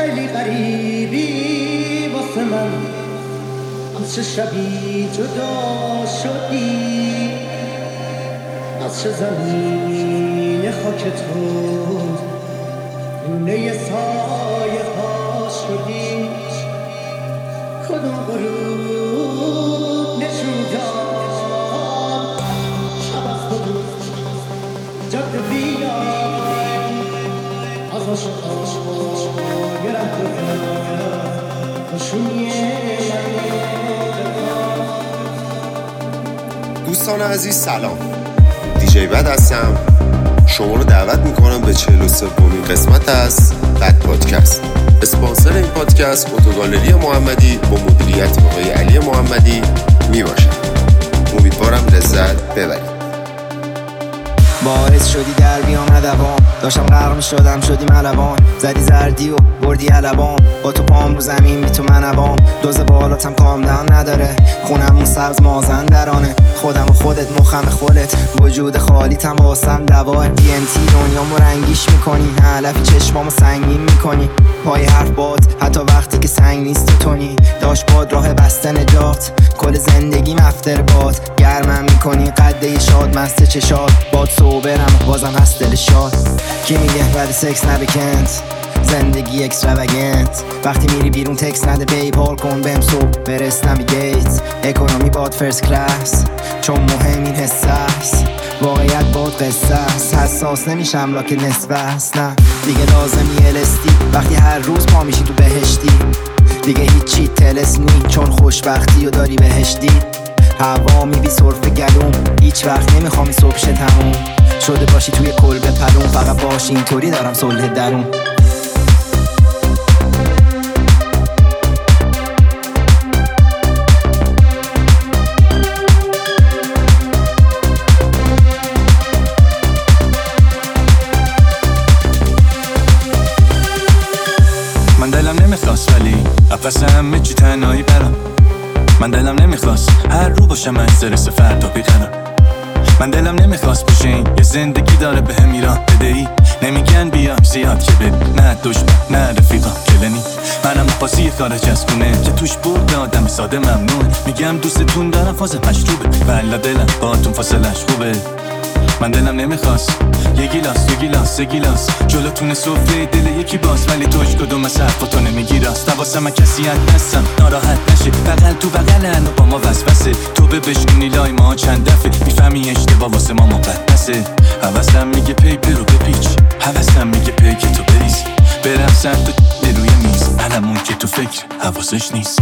خیلی غریبی واسه من، از چه شبی جدا شدی، از چه زمین خاک تو لونه سایه ها شدی، کدوم غروب نشون داد شب از کدوم جاده بیاد، از عاشق گرم دوستان عزیز سلام، دیجی بد هستم. شما رو دعوت میکنم به 43مین قسمت از بد پادکست. اسپانسر این پادکست اتوگالری محمدی با مدیریت آقای علی محمدی میباشد. امیدوارم لذت ببرید. باعث شدی در بیام ندوام، داشتم غرق میشدم شدی ملوان، زدی زردی و بردی علبام، با تو پام رو زمین بی تو منوام، دوز بالاتم کامدن نداره، خونمون سبز مازن درانه، خودم و خودت مخم خودت، وجود خالیتم واسم دوار DMT دنیامو رنگیش میکنی، علفی چشمامو سنگین میکنی، پای حرف باد حتی وقتی که سنگ نیست تو تونی، داشت باد راه بسته نجات، کل زندگی مفتر باد، گرمم میکنی قده شاد مست چشاد، باد صوبرم بازم هست دل شاد، کی میگه بعد سکس نبکند زندگی اکستراوگنت، وقتی میری بیرون تکس نده پیپال کن بهم صبح برس نویگیت، اکونومی باد فرست کلاس چون مهم این حس است، واقعیت باد قصه است، حساس نمیشم لاکه نصفه است، نه دیگه لازمی الستی وقتی هر روز پا میشی تو بهشتی، دیگه هیچی تلسنی چون خوشبختی و داری بهشتی، هوا میبی صرف گلوم هیچ وقت نمیخوام این صبح شه تموم شده باشی توی کلبه پلوم، فقط باش اینطوری دارم صلح درون. من دلم نمیخواست ولی قفص همه چی تنهایی برم، من دلم نمیخواست هر رو باشم استرس فردا بیخرم، من دلم نمیخواست باشین یه زندگی داره به هم ایران بدهی، نمیگن بیا زیاد که بری، نه دشمن نه رفیقا کلنی، منم پاسی خارج از خونه که توش بود آدم ساده ممنون، میگم دوستتون دارم فاز مشروبه ولی دلم باهاتون فاصلش خوبه، من دلم نمیخواست یه گیلاس جلوتون سفره دل یکی باز، ولی توش کدوم از حرفاتو نمیگی راست، حواسم من کسی هستم ناراحت نشه، بغل تو بغلن و با ما وسوسه، تو بشکنی لای ما چند دفعه میفهمی اشتباه واسه ما مقدسه، حواسم میگه پیپ رو بپیچ، حواسم میگه پی که تو بریز، برم سمت تو روی میز، منم اون که تو فکر حواسش نیست.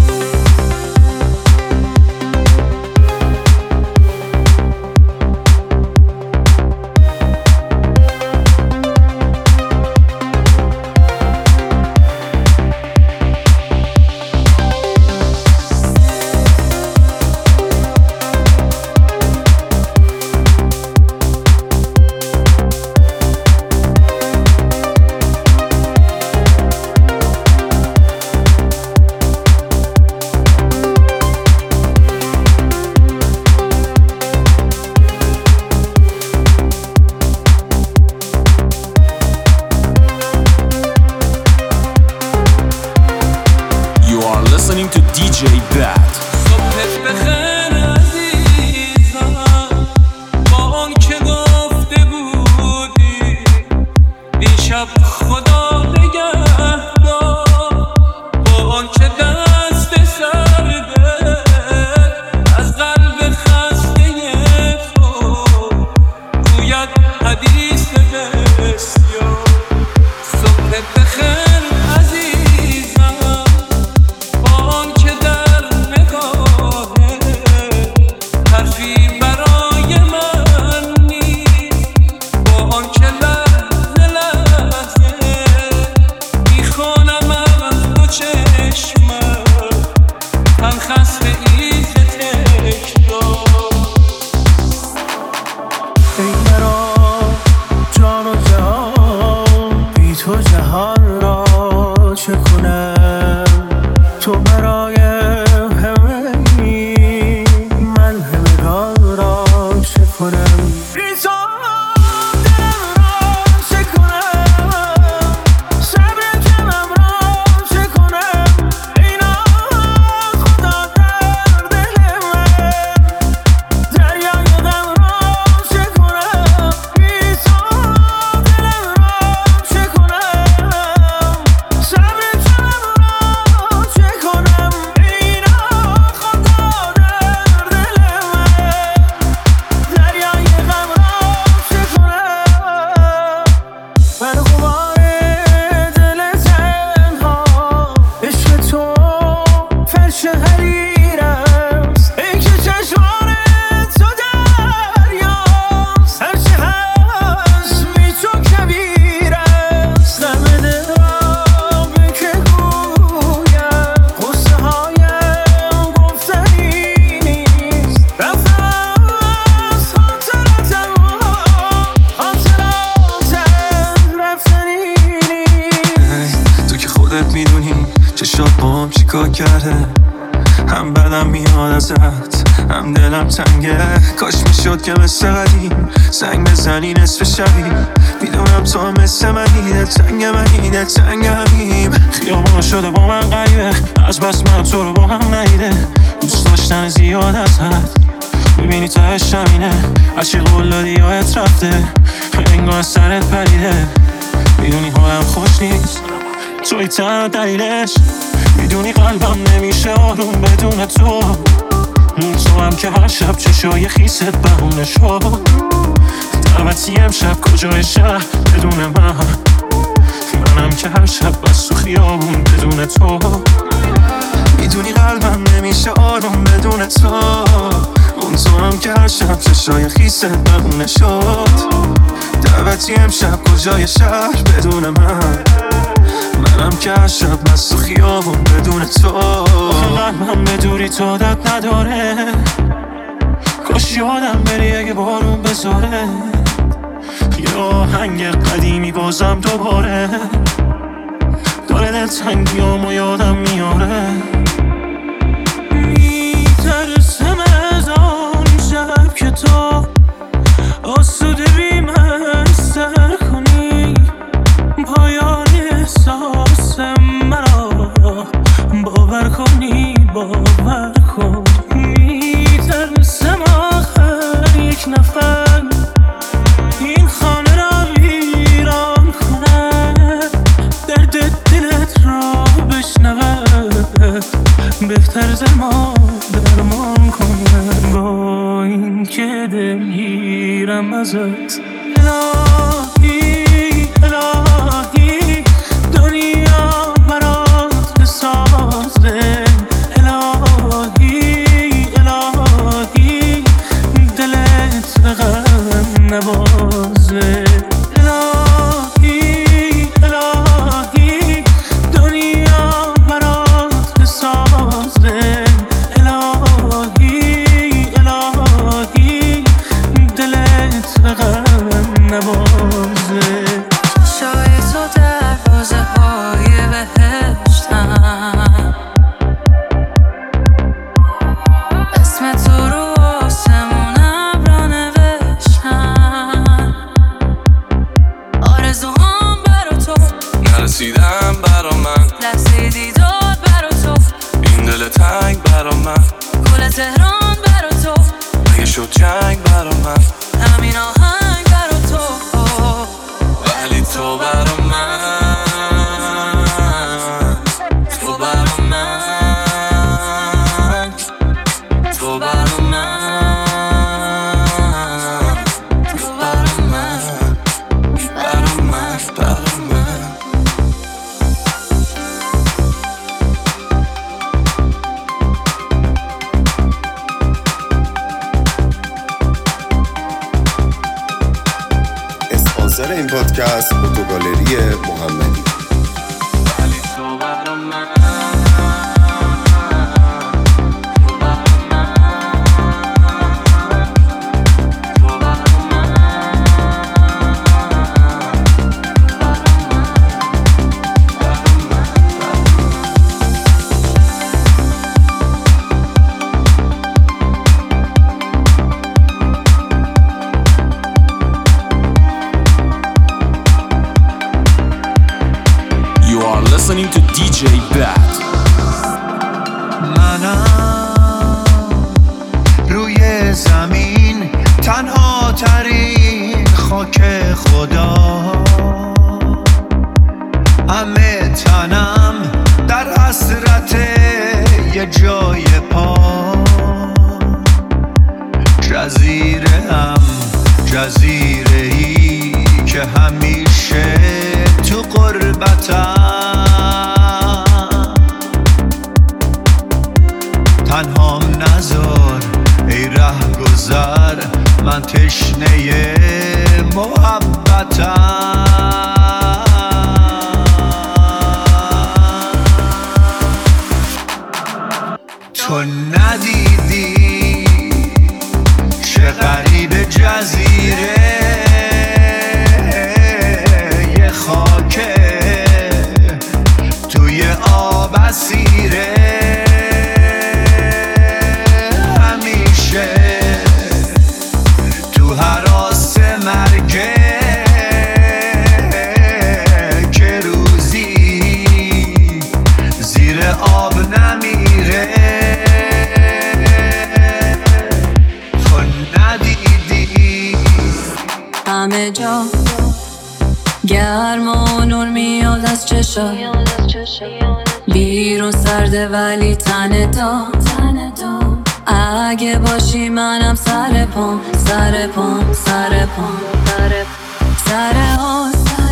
میاد ازت، هم دلم تنگه. کاش میشد که مثل قدیم زنگ بزنی نصف شبی. میدونم تو هم مثل منی، دلتنگمیم. خیابان شده با من غریبه، از بس من تو رو با هم ندیده. دوست داشتن زیاد ازت، میبینی تهش همینه. هرچی قول دادی یادت رفته، انگار از سرت پریده. میدونی حالم خوش نیست، توی تنها دلیلش. میدونی قلبم نمیشه آروم بدون تو. تو هم که هر شب چشای خیست بهونه شد. دعوتی امشب کجای شهر بدون منم که هر شب بس تو خیابون بدون تو. میدونی قلبم نمیشه آروم بدون تو. تو هم که هر شب چشای خیست بهونه شد. دعوتی امشب کجای شهر بدون منم که هر شب بس تو خیابون بدون تو. قلبم به دوری تو عادت نداره، کاش یادم بری اگه بارون بذاره. یا آهنگ قدیمی بازم دوباره داره دلتنگیامو یادم میاره. میترسم از آن شب که تو آسوده بی من سر کنی. پایان احساس مرا باور کنی، باور کن. میترسم آخر یک نفر این خانه را ویران کنه. درد دلت را بشنوه، بهتر ز ما درمان کنه. با این که دلگیرم ازت، الهی الهی دنیا برات بسازه. الهی الهی دلت به غم نبازه. الهی الهی دنیا برات بسازه. الهی الهی دلت به غم نبازه. شاید تو دروازه های بهشتم، اسم تو رو آسمون ابرا نوشتم. آرزوهام برا تو نرسیدم برا من، لحظه دیدار برا تو. این دل تنگ برا من، گل تهران برا تو. اگه شد جنگ برا من، همین آهنگ برا تو. ولی تو برا من، تو برا من، تو برا من، تو برا من، برا من، برا من. اسپانسر این پادکست فوتوگالری محمدی. ولی تو برا من، You are listening to DJ Bad. منم روی زمین تنها ترین خاک خدا. همه تنم در حسرت یه جای پا. جزیره‌ای که همیشه تو غربتم. تنهام نذار ای رهگذر، من تشنه محبتم. تو ندیدی چه غریب جزیره یه خاکه توی آب اسیره. همه جا، گرم و نور میاد از چشا، بیرون سرده ولی تن دا. اگه باشی منم سر پام، سر پام، سر پام، سر ها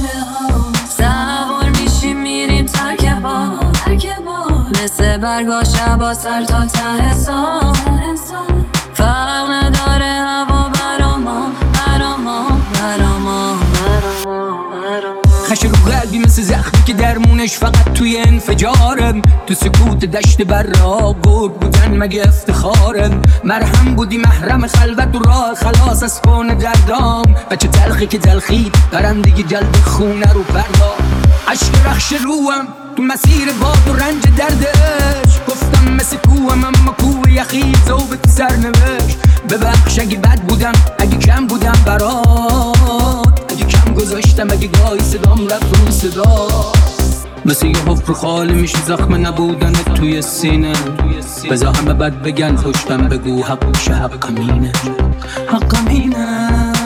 سوار میشیم میریم ترک با، مثل برگا شبا سر تا ته سال. فرق نداره هوا برامون، برامون، برامون، برامون. خش رو قلبی مثل زخمی که درمونش فقط توی انفجارم، تو سکوت دشت برا گرگ بودن مگه افتخارم. مرهم بودی محرم خلوت و راه خلاص از فون دردام، بچه تلخی که تلخی پرندگی جلد خونه رو پردا. عشق رخش روم تو مسیر باد و رنج دردش، گفتم مثل کوهم اما کوه یخی زوبت سرنوشت. ببخش اگه بد بودم، اگه کم بودم برات، اگه کم گذاشتم، اگه گاهی صدام رفت روی صدا. مثل یه حفر خالی میشه زخم نبودن توی سینه، بذار همه بد بگن خوشتم بگو حق میشه، حقم اینه، حقم اینه،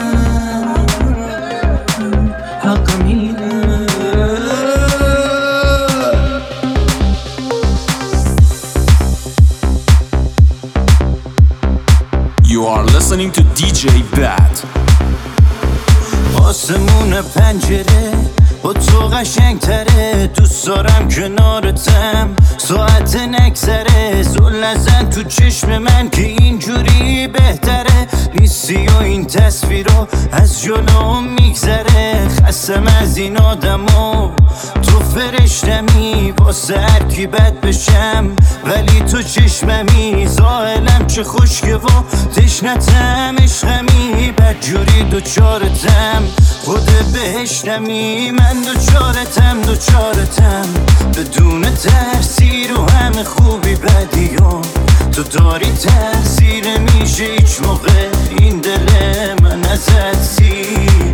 حقم اینه. You are listening to DJ Bad. آسمون پنجره با تو قشنگ تره، دوست دارم کنارتم ساعت نگذره. زل نزن تو چشم من که اینجوری بهتره، نیستی و این تصویرو از جلوم میگذره. خستم از این آدمو، تو فرشتمی واسه هر کی بد بشم، ولی تو چشممی. زائلم چه خوشگه و تشنتم عشقمی، بدجوری دوچارتم خود بهشتمی. من دوچارتم بدون ترسی رو همه خوبی بدیام. تو داری تاثیر میشه هیچ موقع این دل من ازت سیر.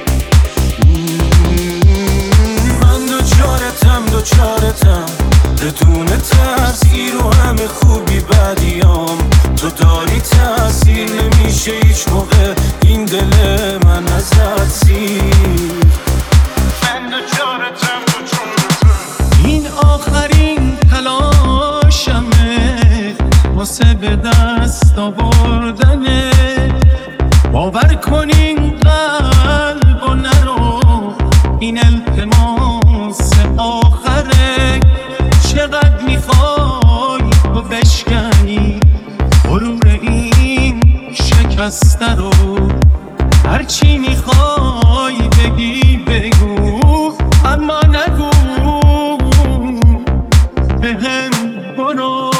من دوچارتم بدون ترسی رو همه خوبی بدیام. تو داری تاثیر نمیشه هیچ موقع این دل من ازت سیر. من دوچارتم این آخرین تلاشمه واسه به دست آوردنه. باور کن این قلب و نرو، این التماس آخره. چقدر میخوای تو بشکنی غرور این شکسته رو، هرچی میخوای بگی بگو اما نگو بهم برو.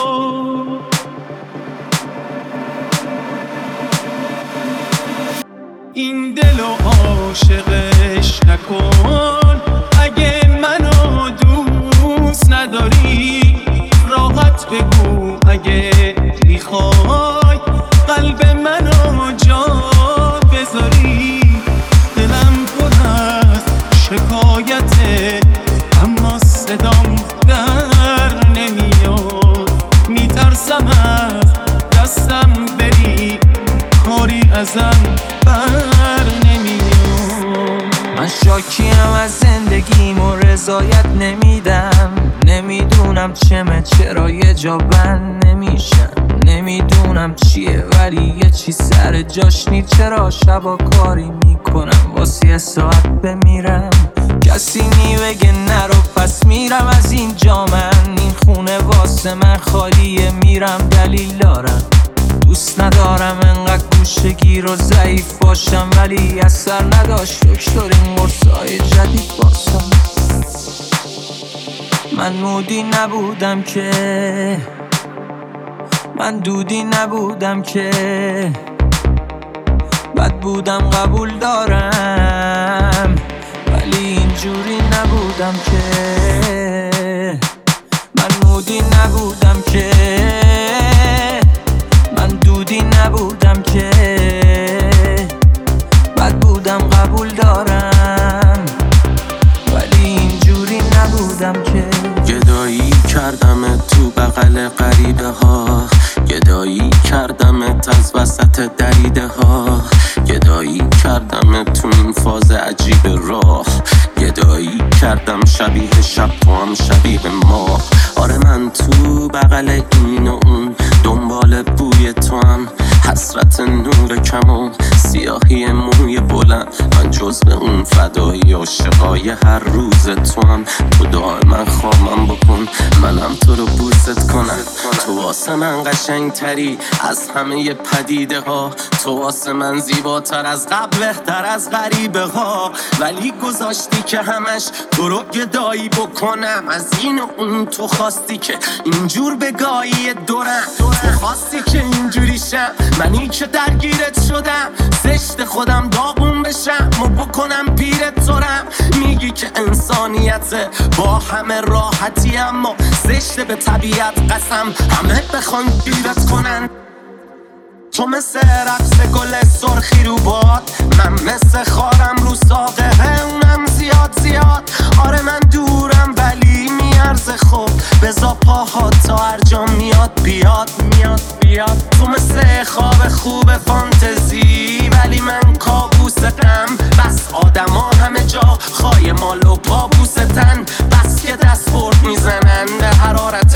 این دلو عاشقش نکن، اگه منو دوست نداری راحت بگو. اگه میخوای قلب منو جا بذاری، دلم پر از شکایته اما صدام در نمیاد. میترسم از دستم بری، کاری ازم بر نمیاد. من شاکیم از زندگیم و رضایت نمیدم. نمیدونم چرا یه جا بند نمیشم. نمیدونم چیه ولی یه چی سر جاش نی. چرا شبا کاری میکنم واسه یه ساعت بمیرم. کسی بگه نرو پس میرم از اینجا. من این خونه واسه من خالیه، میرم دلیل دارم. دوست ندارم انقدر گوشگیر و ضعیف باشم، ولی اثر نداشت دکتر این قرصای جدید باسم. من مودی نبودم که، من دودی نبودم که، بد بودم قبول دارم، ولی اینجوری نبودم که. من مودی نبودم که، من دودی نبودم که، بد بودم قبول دارم، ولی اینجوری نبودم که. گدایی کردم تو بغل غریبه ها، گدایی کردم از وسط دریده ها، گدایی کردم تو این فاز عجیب راه گدایی کردم شبیه شب تو هم شبیه ماه. آره من تو بغل این و اون دنبال بوی تو هم، حسرت نور کمون سیاهی موی بلند، من جزو اون فدایی عاشقای هر روز تو هم. تو دائما خوابم بکن منم تو رو بوست کنم. تو واسه من قشنگ تری از همه پدیده ها، تو واسه من زیباتر از قبل بهتر از غریبه ها. ولی گذاشتی که همش تو رو گدایی بکنم، از این و اون تو خواستی که اینجور بگایی دورم، تو خواستی که اینجوری شم منی که درگیرت شدم، زشت خودم داغون بشم و بکنم پیرت تورم. میگی که انسانیت با همه راحتی، اما زشت به طبیعت قسم همه بخوان گیرت کنن. تو مثل رقص گل سرخی رو باد، من مثل خارم رو ساقه اونم زیاد زیاد. آره من دورم ولی میارزه خوب، بزا پاها تا هر جا میاد بیاد میاد بیاد. تو مثل خواب خوب فانتزی ولی من کابوستم، بس آدم ها همه جا خواهی مال و پابوستن، بس که دست برد میزنن به حرارت